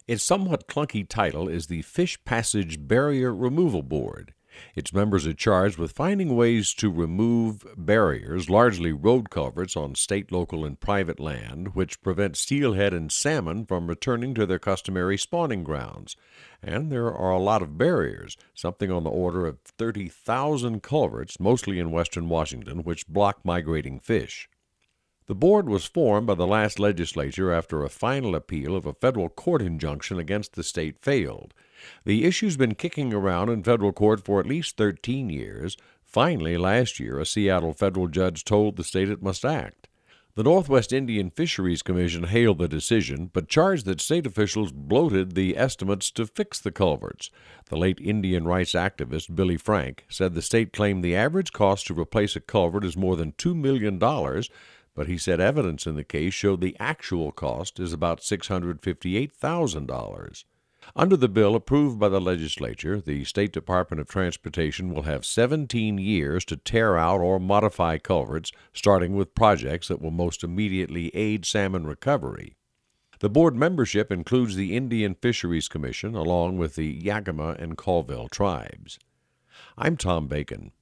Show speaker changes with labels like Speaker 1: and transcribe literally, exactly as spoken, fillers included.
Speaker 1: Its somewhat clunky title is the Fish Passage Barrier Removal Board. Its members are charged with finding ways to remove barriers, largely road culverts on state, local, and private land, which prevent steelhead and salmon from returning to their customary spawning grounds. And there are a lot of barriers, something on the order of thirty thousand culverts, mostly in western Washington, which block migrating fish. The board was formed by the last legislature after a final appeal of a federal court injunction against the state failed. The issue's been kicking around in federal court for at least thirteen years. Finally, last year, a Seattle federal judge told the state it must act. The Northwest Indian Fisheries Commission hailed the decision, but charged that state officials bloated the estimates to fix the culverts. The late Indian rights activist Billy Frank said the state claimed the average cost to replace a culvert is more than two million dollars, but he said evidence in the case showed the actual cost is about six hundred fifty-eight thousand dollars. Under the bill approved by the legislature, the State Department of Transportation will have seventeen years to tear out or modify culverts, starting with projects that will most immediately aid salmon recovery. The board membership includes the Indian Fisheries Commission, along with the Yakima and Colville tribes. I'm Tom Bacon.